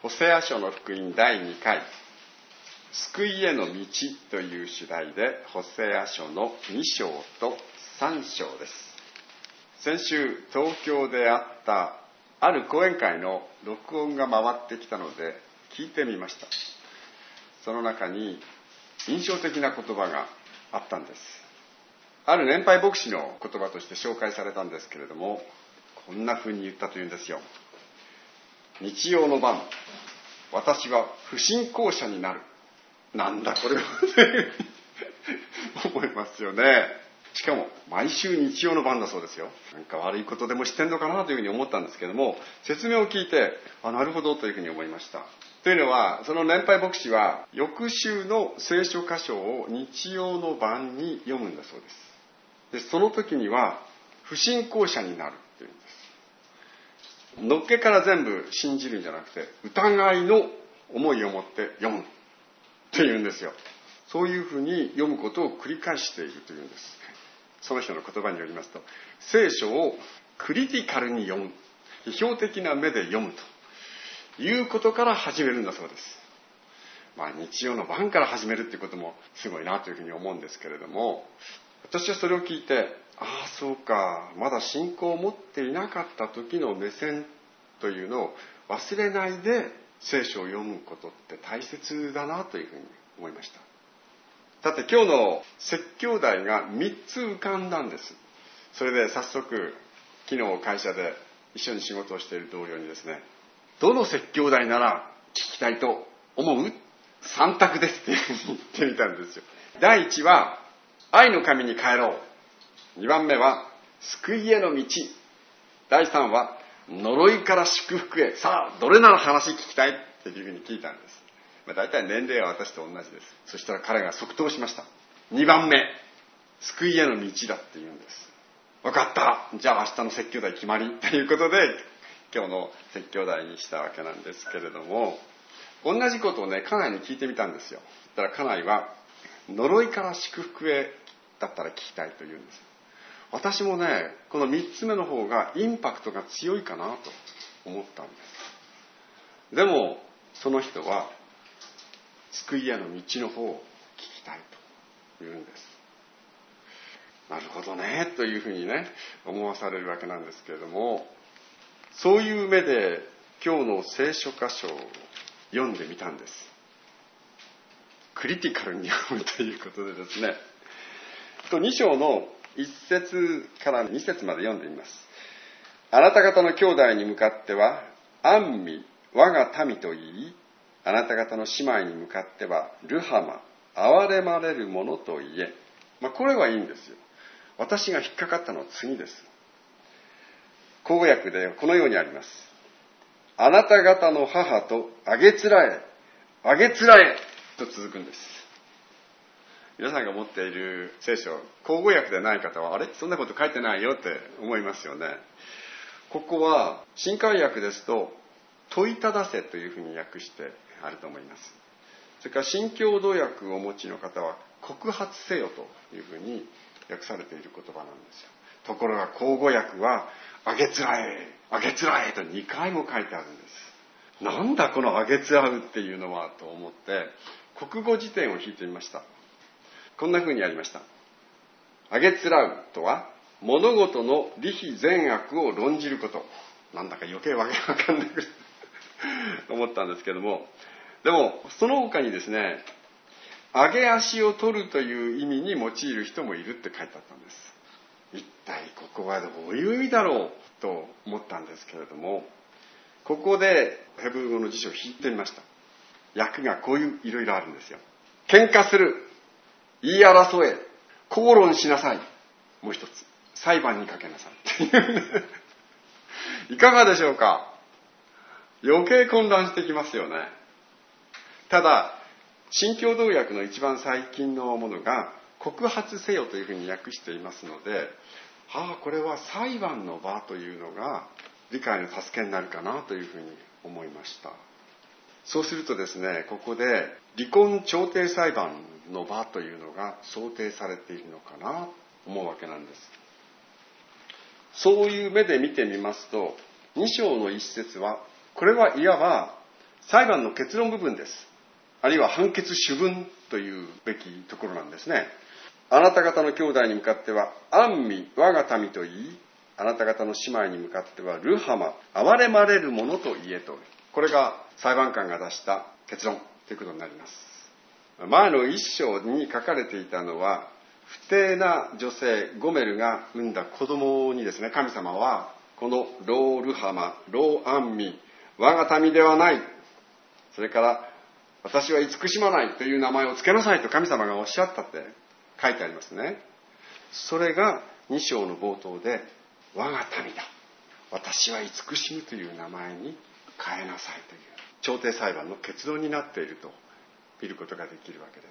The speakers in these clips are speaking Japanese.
ホセア書の福音第2回、救いへの道という主題で、ホセア書の2章と3章です。先週、東京であったある講演会の録音が回ってきたので、聞いてみました。その中に印象的な言葉があったんです。ある年配牧師の言葉として紹介されたんですけれども、こんな風に言ったというんですよ。日曜の晩、私は不信仰者になる。なんだこれは思いますよね。しかも毎週日曜の晩だそうですよ。なんか悪いことでもしてんのかなというふうに思ったんですけども、説明を聞いて、なるほどというふうに思いました。というのは、その年配牧師は翌週の聖書箇所を日曜の晩に読むんだそうです。で、その時には不信仰者になるというんです。のっけから全部信じるんじゃなくて、疑いの思いを持って読むというんですよ。そういうふうに読むことを繰り返しているというんです。その人の言葉によりますと、聖書をクリティカルに読む、批評的な目で読むということから始めるんだそうです。日曜の晩から始めるっていうこともすごいなというふうに思うんですけれども、私はそれを聞いて、そうか、まだ信仰を持っていなかった時の目線というのを忘れないで聖書を読むことって大切だなというふうに思いました。さて今日の説教題が3つ浮かんだんです。それで早速昨日会社で一緒に仕事をしている同僚にですね、どの説教題なら聞きたいと思う ?3 択ですって言ってみたんですよ。第1は愛の神に帰ろう。2番目は救いへの道。第3は呪いから祝福へ。さあどれなら話聞きたいっていうふうに聞いたんです。大体年齢は私と同じです。そしたら彼が即答しました。2番目、救いへの道だって言うんです。分かった。じゃあ明日の説教題決まりということで、今日の説教題にしたわけなんですけれども、同じことをね、家内に聞いてみたんですよ。だから家内は、呪いから祝福へだったら聞きたいと言うんです。私もね、この3つ目の方がインパクトが強いかなと思ったんです。でも、その人は、救いへの道の方を聞きたいと言うんです。なるほどね、というふうにね、思わされるわけなんですけれども、そういう目で今日の聖書箇所を読んでみたんです。クリティカルに読むということでですね、2章の1節から2節まで読んでみます。あなた方の兄弟に向かっては、安味、我が民と言い、あなた方の姉妹に向かっては、ルハマ、憐れまれるものと言え。これはいいんですよ。私が引っかかったのは次です。口語訳でこのようにあります。あなた方の母とあげつらえ、あげつらえと続くんです。皆さんが持っている聖書、口語訳でない方は、あれそんなこと書いてないよって思いますよね。ここは、新海訳ですと、問いただせというふうに訳してあると思います。それから新共同訳をお持ちの方は、告発せよというふうに訳されている言葉なんですよ。ところが口語訳は、あげつらえ、あげつらえと2回も書いてあるんです。なんだこのあげつらうっていうのはと思って、国語辞典を引いてみました。こんな風にありました。あげつらうとは、物事の利弊善悪を論じること。なんだか余計わけわかんなく思ったんですけども、でもその他にですね、上げ足を取るという意味に用いる人もいるって書いてあったんです。一体ここはどういう意味だろうと思ったんですけれども、ここでヘブル語の辞書を引いてみました。訳がこういういろいろあるんですよ。喧嘩する、言い争え、口論しなさい、もう一つ裁判にかけなさいっていういかがでしょうか。余計混乱してきますよね。ただ新共同訳の一番最近のものが告発せよというふうに訳していますので、これは裁判の場というのが理解の助けになるかなというふうに思いました。そうするとですね、ここで離婚調停裁判の場というのが想定されているのかなと思うわけなんです。そういう目で見てみますと、2章の一節は、これはいわば裁判の結論部分です。あるいは判決主文というべきところなんですね。あなた方の兄弟に向かっては安味我が民と言い、あなた方の姉妹に向かってはルハマ憐れまれるものと言えと。これが裁判官が出した結論ということになります。前の一章に書かれていたのは、不貞な女性ゴメルが産んだ子供にですね、神様はこのロールハマ、ローアンミ、我が民ではない、それから私は慈しまないという名前を付けなさいと神様がおっしゃったって書いてありますね。それが2章の冒頭で、我が民だ、私は慈しむという名前に変えなさいという調停裁判の結論になっていると見ることができるわけです。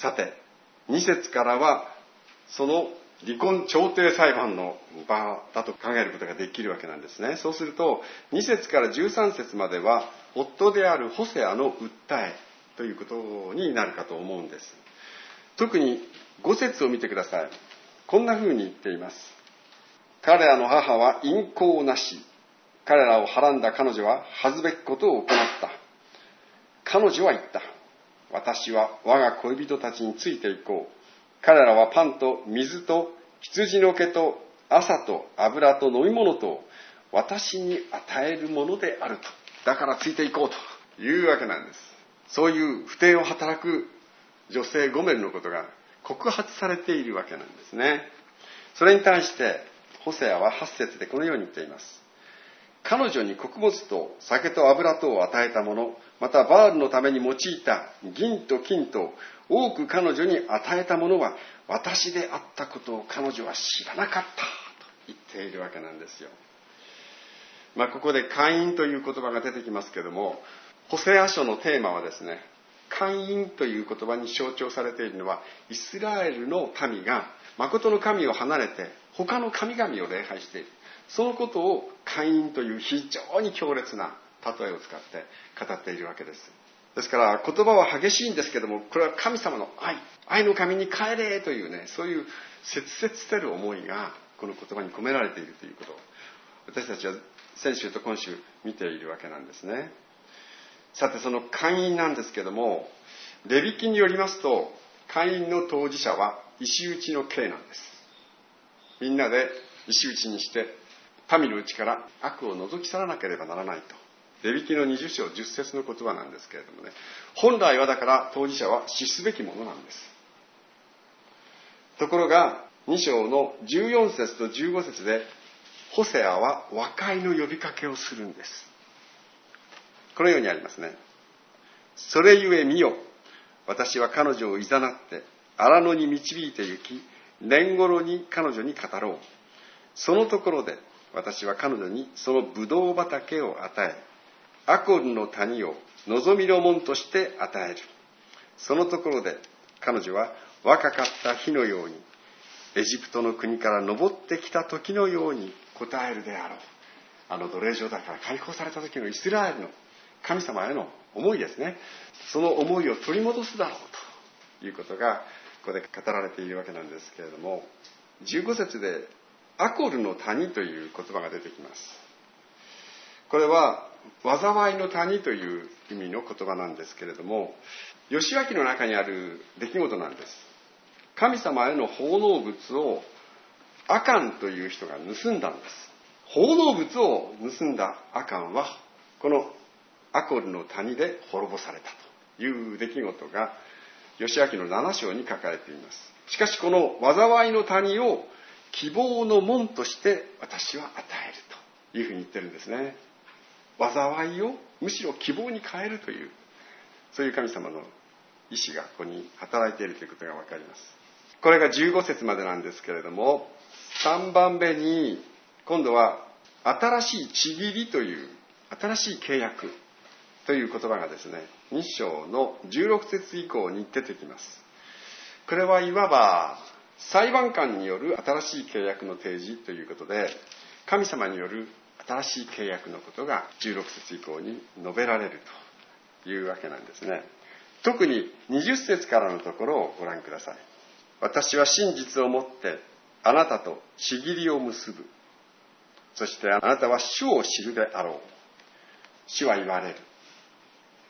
さて、2節からはその離婚調停裁判の場だと考えることができるわけなんですね。そうすると2節から13節までは夫であるホセアの訴えということになるかと思うんです。特に5節を見てください。こんな風に言っています。彼らの母は淫行なし、彼らをはらんだ彼女は恥ずべきことを行った。彼女は言った。私は我が恋人たちについて行こう。彼らはパンと水と羊の毛と朝と油と飲み物と私に与えるものであると。だからついて行こうというわけなんです。そういう不貞を働く女性ゴメルのことが告発されているわけなんですね。それに対してホセアは8節でこのように言っています。彼女に穀物と酒と油とを与えたもの、またバールのために用いた銀と金と多く彼女に与えたものは私であったことを彼女は知らなかったと言っているわけなんですよ。ここで姦淫という言葉が出てきますけれども、ホセア書のテーマはですね、姦淫という言葉に象徴されているのは、イスラエルの民が誠の神を離れて他の神々を礼拝している、そのことを姦淫という非常に強烈な例えを使って語っているわけです。ですから言葉は激しいんですけども、これは神様の愛の神に帰れというね、そういう切々たる思いがこの言葉に込められているということを私たちは先週と今週見ているわけなんですね。さて、その姦淫なんですけども、レビ記によりますと、姦淫の当事者は石打ちの刑なんです。みんなで石打ちにして民のうちから悪を除き去らなければならないと、レビ記の20章10節の言葉なんですけれどもね、本来はだから当事者は死すべきものなんです。ところが2章の14節と15節でホセアは和解の呼びかけをするんです。このようにありますね。それゆえ見よ、私は彼女をいざなって荒野に導いて行き、年頃に彼女に語ろう。そのところで私は彼女にそのブドウ畑を与え、アコルの谷を望みの門として与える。そのところで彼女は若かった日のように、エジプトの国から登ってきた時のように答えるであろう。奴隷状態から解放された時のイスラエルの神様への思いですね。その思いを取り戻すだろうということがここで語られているわけなんですけれども、15節でアコルの谷という言葉が出てきます。これは災いの谷という意味の言葉なんですけれども、義明の中にある出来事なんです。神様への奉納物をアカンという人が盗んだんです。奉納物を盗んだアカンはこのアコルの谷で滅ぼされたという出来事が義明の7章に書かれています。しかしこの災いの谷を希望の門として私は与えるというふうに言ってるんですね。災いをむしろ希望に変えるという、そういう神様の意志がここに働いているということが分かります。これが15節までなんですけれども、3番目に今度は新しい契りという新しい契約という言葉がですね、2章の16節以降に出てきます。これはいわば裁判官による新しい契約の提示ということで、神様による新しい契約のことが16節以降に述べられるというわけなんですね。特に20節からのところをご覧ください。私は真実をもってあなたと契りを結ぶ。そしてあなたは主を知るであろう。主は言われる。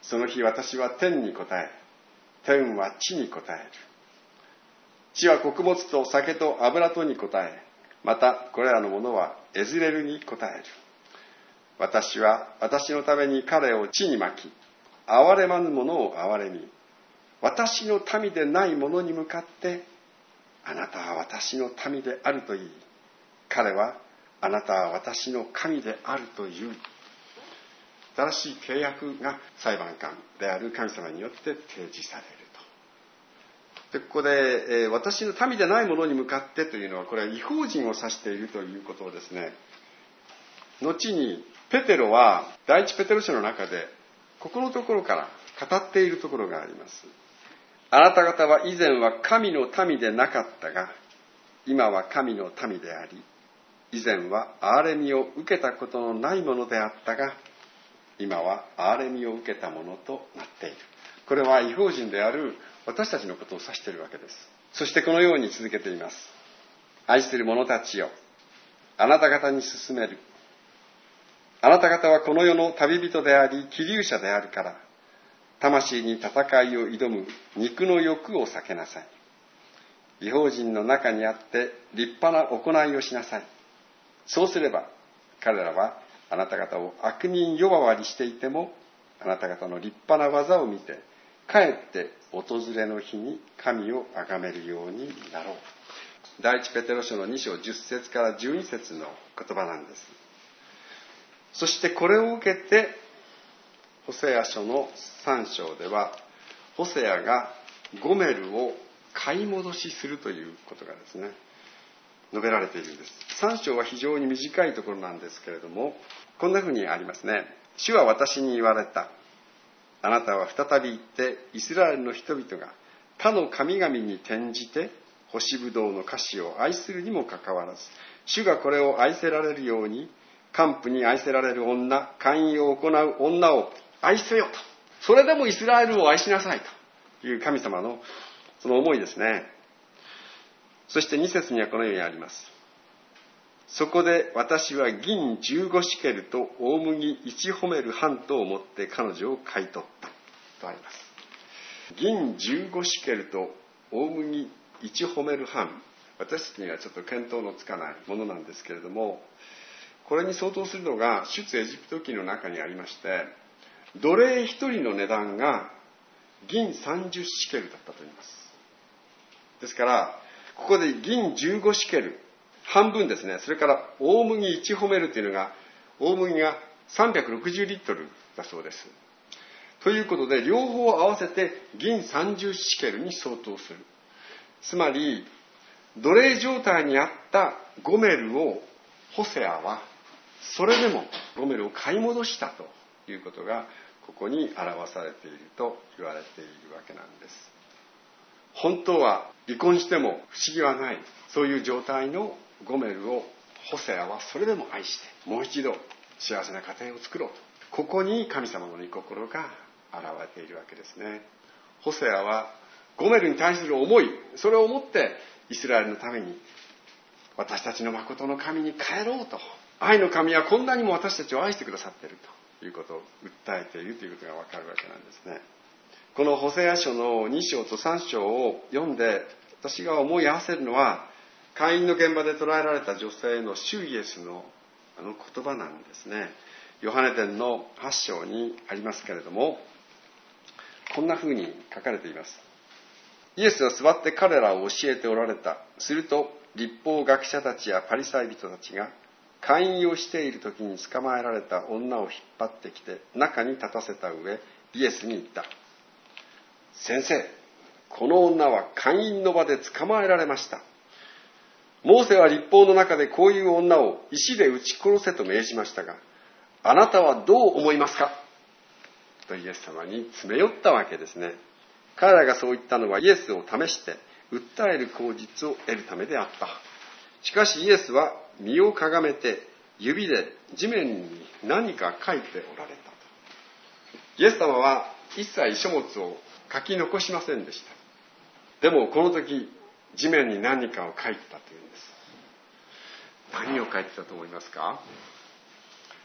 その日私は天に答え、天は地に答える。地は穀物と酒と油とに答え、またこれらのものはエズレルに答える。私は私のために彼を地に巻き、憐れまぬ者を憐れみ、私の民でない者に向かって、あなたは私の民であると言い、彼はあなたは私の神であると言う。新しい契約が裁判官である神様によって提示されると。でここで、私の民でない者に向かってというのは、これは異邦人を指しているということをですね、後にペテロは第一ペテロ書の中でここのところから語っているところがあります。あなた方は以前は神の民でなかったが、今は神の民であり、以前は憐れみを受けたことのないものであったが、今は憐れみを受けたものとなっている。これは異邦人である私たちのことを指しているわけです。そしてこのように続けています。愛する者たちよ、あなた方に勧める。あなた方はこの世の旅人であり、寄留者であるから、魂に戦いを挑む肉の欲を避けなさい。異邦人の中にあって立派な行いをしなさい。そうすれば彼らはあなた方を悪人呼ばわりしていても、あなた方の立派な技を見て、かえって訪れの日に神を崇めるようになろう。第一ペテロ書の2章10節から12節の言葉なんです。そしてこれを受けて、ホセア書の3章では、ホセアがゴメルを買い戻しするということがですね、述べられているんです。3章は非常に短いところなんですけれども、こんなふうにありますね。主は私に言われた。あなたは再び行って、イスラエルの人々が他の神々に転じて、干しぶどうの菓子を愛するにもかかわらず、主がこれを愛せられるように、姦婦に愛せられる女、姦淫を行う女を愛せよと。それでもイスラエルを愛しなさいという神様のその思いですね。そして2節にはこのようにあります。そこで私は銀15シケルと大麦1ホメル半と思って彼女を買い取ったとあります。銀15シケルと大麦1ホメル半、私たちにはちょっと見当のつかないものなんですけれども、これに相当するのが出エジプト記の中にありまして、奴隷1人の値段が銀30シケルだったと言います。ですからここで銀15シケル、半分ですね。それから大麦1ホメルというのが、大麦が360リットルだそうです。ということで両方合わせて銀30シケルに相当する。つまり奴隷状態にあったゴメルをホセアはそれでもゴメルを買い戻したということがここに表されていると言われているわけなんです。本当は離婚しても不思議はない、そういう状態のゴメルをホセアはそれでも愛してもう一度幸せな家庭を作ろうと、ここに神様の御心が現れているわけですね。ホセアはゴメルに対する思い、それを持ってイスラエルのために私たちの誠の神に帰ろうと、愛の神はこんなにも私たちを愛してくださっているということを訴えているということがわかるわけなんですね。このホセア書の2章と3章を読んで私が思い合わせるのは、会員の現場で捕らえられた女性の主イエスのあの言葉なんですね。ヨハネ伝の8章にありますけれども、こんな風に書かれています。イエスは座って彼らを教えておられた。すると律法学者たちやパリサイ人たちが会員をしている時に捕まえられた女を引っ張ってきて中に立たせた上、イエスに言った。先生、この女は会員の場で捕まえられました。モーセは律法の中でこういう女を石で撃ち殺せと命じましたが、あなたはどう思いますかとイエス様に詰め寄ったわけですね。彼らがそう言ったのはイエスを試して訴える口実を得るためであった。しかしイエスは身をかがめて指で地面に何か書いておられた。イエス様は一切書物を書き残しませんでした。でもこの時地面に何かを書いてたというんです。何を書いてたと思いますか？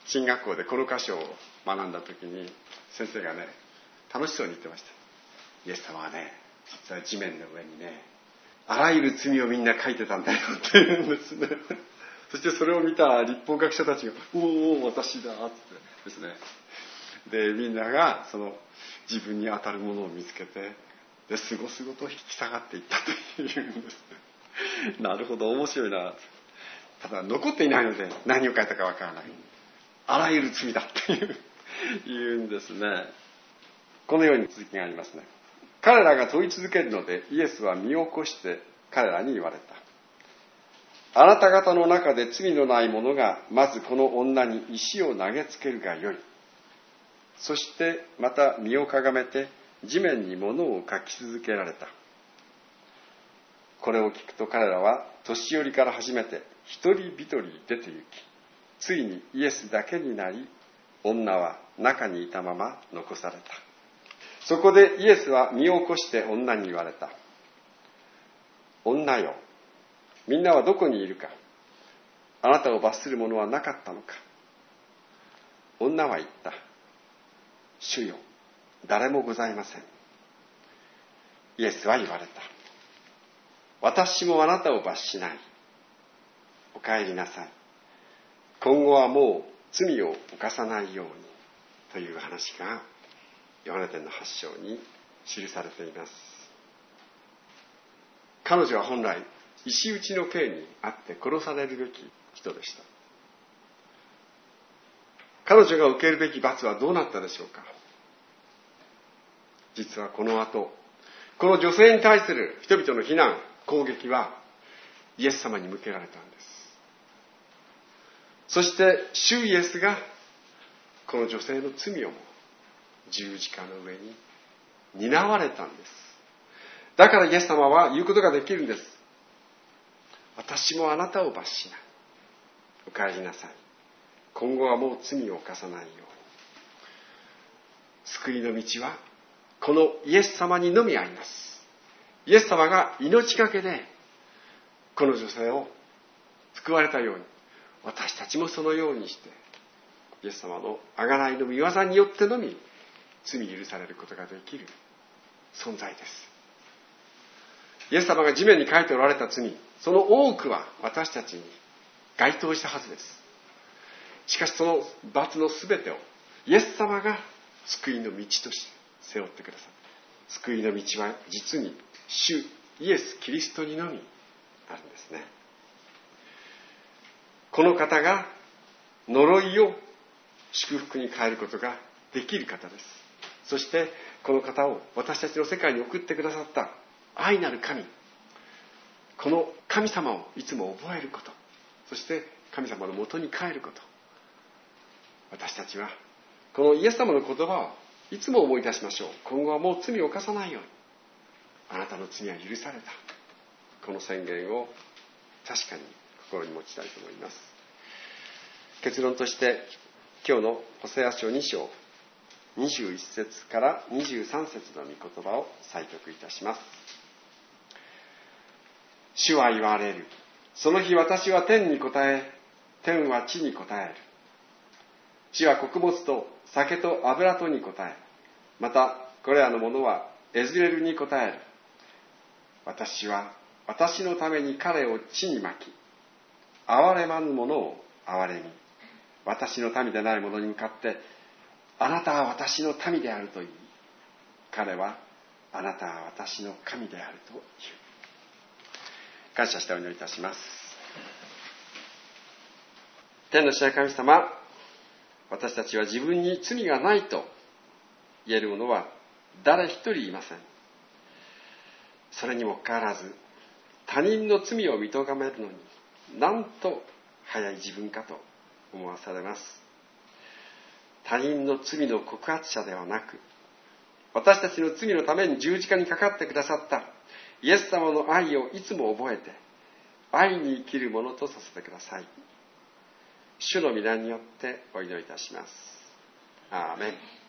進学校でこの箇所を学んだ時に先生がね、楽しそうに言ってました。イエス様はね、実は地面の上にね、あらゆる罪をみんな書いてたんだよって言うんですね。そしてそれを見た立法学者たちが、おお私だってですね。でみんながその自分に当たるものを見つけて、ですごすごと引き下がっていったというんですね。なるほど、面白いな。ただ残っていないので何を書いたかわからない。あらゆる罪だって言うんですね。このように続きがありますね。彼らが問い続けるのでイエスは身を起こして彼らに言われた。あなた方の中で罪のない者がまずこの女に石を投げつけるがよい。そしてまた身をかがめて地面に物を書き続けられた。これを聞くと彼らは年寄りから始めて一人一人出て行き、ついにイエスだけになり、女は中にいたまま残された。そこでイエスは身を起こして女に言われた。女よ、みんなはどこにいるか。あなたを罰する者はなかったのか。女は言った。主よ、誰もございません。イエスは言われた。私もあなたを罰しない。お帰りなさい。今後はもう罪を犯さないように。という話がヨハネ伝の8章に記されています。彼女は本来石打ちの刑にあって殺されるべき人でした。彼女が受けるべき罰はどうなったでしょうか。実はこの後、この女性に対する人々の非難、攻撃はイエス様に向けられたんです。そして主イエスがこの女性の罪をも十字架の上に担われたんです。だからイエス様は言うことができるんです。私もあなたを罰しない。お帰りなさい。今後はもう罪を犯さないように。救いの道はこのイエス様にのみあります。イエス様が命がけでこの女性を救われたように、私たちもそのようにしてイエス様の贖いの御業によってのみ罪許されることができる存在です。イエス様が地面に書いておられた罪、その多くは私たちに該当したはずです。しかしその罰のすべてをイエス様が救いの道として背負ってください。救いの道は実に主イエス・キリストにのみあるんですね。この方が呪いを祝福に変えることができる方です。そしてこの方を私たちの世界に送ってくださった愛なる神、この神様をいつも覚えること、そして神様のもとに帰ること、私たちはこのイエス様の言葉をいつも思い出しましょう。今後はもう罪を犯さないように、あなたの罪は許された、この宣言を確かに心に持ちたいと思います。結論として今日のホセア書2章21節から23節の御言葉を採読いたします。主は言われる。その日私は天に答え、天は地に答える。地は穀物と酒と油とに答え、またこれらのものはエズレルに答える。私は私のために彼を地にまき、憐れまぬ者を憐れみ、私の民でない者に向かって、あなたは私の民であると言い、彼はあなたは私の神であると言う。感謝してお祈りいたします。天の父なる神様、私たちは自分に罪がないと言える者は誰一人いません。それにもかかわらず、他人の罪を認めるのになんと早い自分かと思わされます。他人の罪の告発者ではなく、私たちの罪のために十字架にかかってくださったイエス様の愛をいつも覚えて、愛に生きるものとさせてください。主の御名によってお祈りいたします。アーメン。